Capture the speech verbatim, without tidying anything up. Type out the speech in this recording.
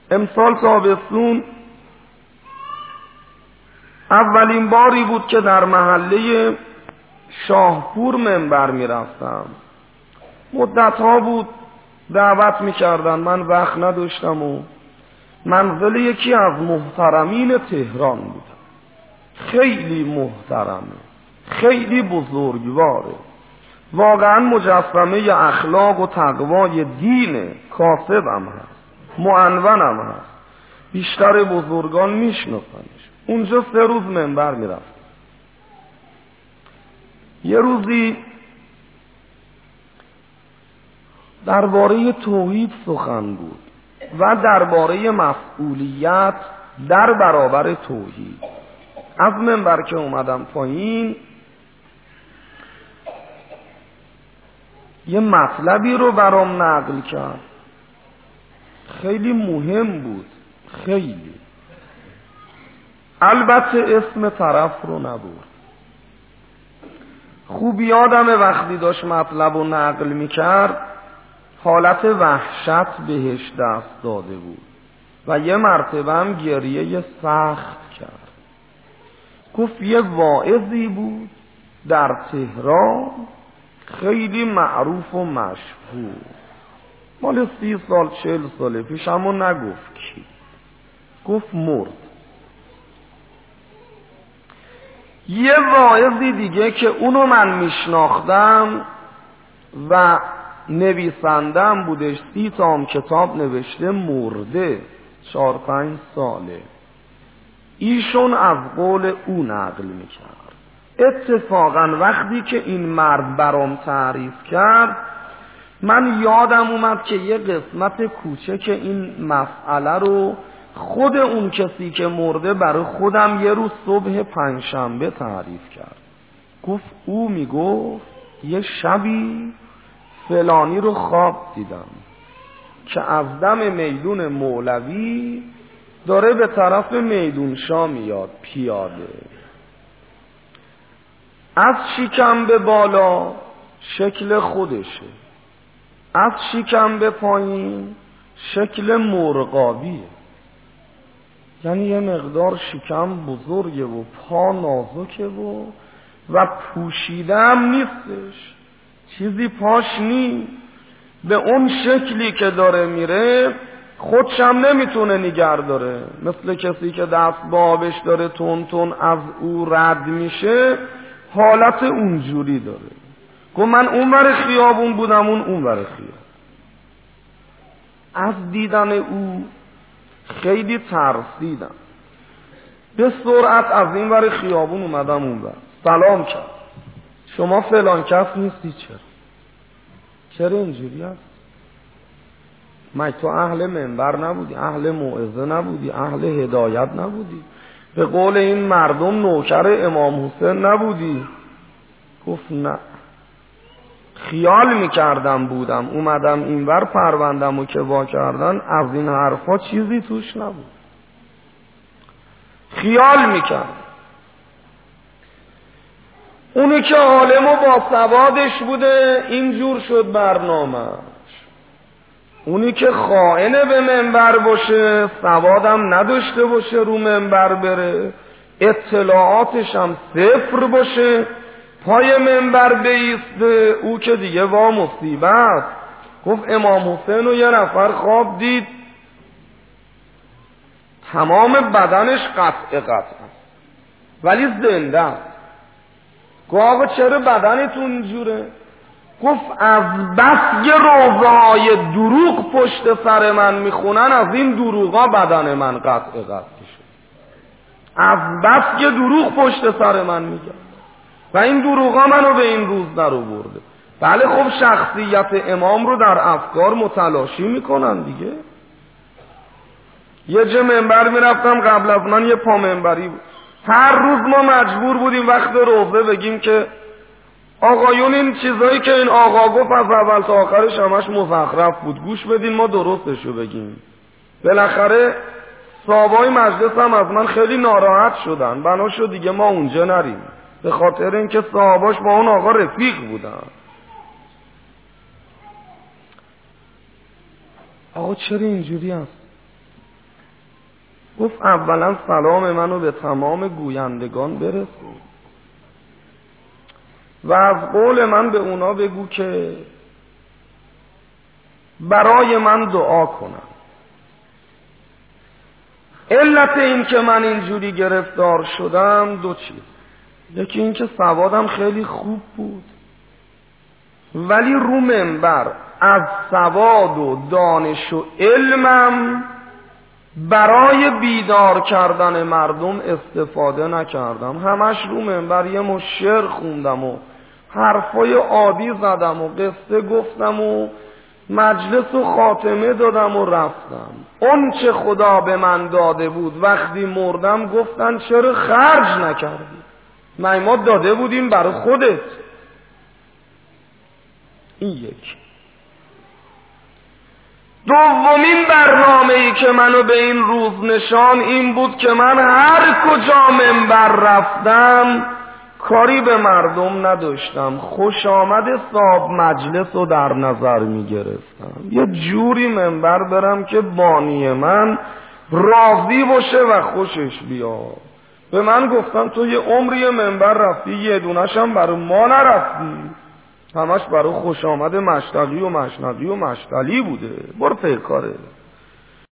امسال تابستون اولین باری بود که در محله شاهپور منبر می رفتم. مدت ها بود دعوت می کردن، من وقت نداشتم و منزل یکی از محترمین تهران بودم. خیلی محترمه، خیلی بزرگواره، واقعا مجسمه اخلاق و تقوای دینه، کاسبم هست، معنونم هست، بیشتر بزرگان میشناسنش. اونجا سه روز منبر میرفت. یه روزی درباره توحید سخن بود و درباره مسئولیت در برابر توحید. از منبر که اومدم پایین یه مطلبی رو برام نقل کرد، خیلی مهم بود، خیلی. البته اسم طرف رو نبرد. خوب یادمه وقتی داشت مطلب رو نقل میکرد حالت وحشت بهش دست داده بود و یه مرتبه هم گریه سخت کرد. گفت یه واعظی بود در تهران خیلی معروف و مشهور، مال سی سال چهل ساله پیش، اما نگفت کی. گفت مرد. یه واعظی دیگه که اونو من میشناختم و نویسندم بودش، سی تا هم کتاب نوشته، مرده، چار پنج ساله. ایشون از قول او نقل میکرد. اتفاقا وقتی که این مرد برام تعریف کرد من یادم اومد که یه قسمت کوچک این مسئله رو خود اون کسی که مرده برای خودم یه روز صبح پنجشنبه تعریف کرد. گفت او میگفت یه شبی فلانی رو خواب دیدم که از دم میدون مولوی داره به طرف میدون شاه میاد پیاده، از شکم به بالا شکل خودشه، از شکم به پایین شکل مرغابیه، یعنی یه مقدار شکم بزرگه و پا نازکه و و پوشیده هم نیستش، چیزی پاش نی. به اون شکلی که داره میره خودشم نمیتونه نگر داره، مثل کسی که دست با آبش داره تون تون از او رد میشه، حالت اونجوری داره. گفت من اون ور خیابون بودم، اون اون ور خیابون. از دیدن او خیلی ترسیدم، به سرعت از این ور خیابون اومدم اون ور، سلام کرد. شما فلان کس نیستی؟ چرا؟ چرا اینجوری هست؟ مگه تو اهل منبر نبودی؟ اهل موعظه نبودی؟ اهل هدایت نبودی؟ به قول این مردم نوکر امام حسین نبودی؟ گفت نه، خیال میکردم بودم، اومدم اینور پروندم و که وا کردن از این حرفا چیزی توش نبود، خیال میکردم. اونی که عالم و با سوادش بوده اینجور شد برنامه، اونی که خائن به منبر باشه، سوادم نداشته باشه رو منبر بره، اطلاعاتش هم صفر باشه، پای منبر بیسته، او که دیگه وا مصیبت. گفت امام حسین رو یه نفر خواب دید تمام بدنش قطع قطع ولی زنده است. گفت آقا چرا بدنتون اینجوره؟ گفت از بس یه روزهای دروغ پشت سر من میخونن، از این دروغا بدن من قطع قطع شد، از بس یه دروغ پشت سر من میگن و این دروغا منو به این روز در آورده. بله خب شخصیت امام رو در افکار متلاشی میکنن دیگه. یه جا منبر میرفتم قبل از من، یه پا منبری بود، هر روز ما مجبور بودیم وقت روزه بگیم که آقایون این چیزایی که این آقا گفت از اول تا آخرش همش مزخرف بود، گوش بدین ما درستشو بگیم. بالاخره صاحبای مجلس هم از من خیلی ناراحت شدن، بنا شد دیگه ما اونجا نریم، به خاطر اینکه صاحباش با اون آقا رفیق بودن. آقا چرا اینجوری هست؟ گفت اولا سلام منو به تمام گویندگان برسون و از قول من به اونا بگو که برای من دعا کنم. علت این که من اینجوری گرفتار شدم دو چیز. یکی این که سوادم خیلی خوب بود ولی رو منبر از سواد و دانش و علمم برای بیدار کردن مردم استفاده نکردم. همش رو منبر یه مش شعر خوندم و حرفای عادی زدم و قصه گفتم و مجلس و خاتمه دادم و رفتم. اون چه خدا به من داده بود وقتی مردم گفتن چرا خرج نکردی؟ من ما داده بودیم برای خودت. این یک. دومین برنامه‌ای که منو به این روز نشان این بود که من هر کجا منبر رفتم کاری به مردم نداشتم، خوش آمد صاحب مجلس رو در نظر می گرفتم. یه جوری منبر برم که بانی من راضی باشه و خوشش بیاد. به من گفتن تو یه عمری منبر رفتی یه دونش هم برای ما نرفتی، همش برای خوش آمد مشتقی و مشنقی و مشتلی بوده. برو پیکاره.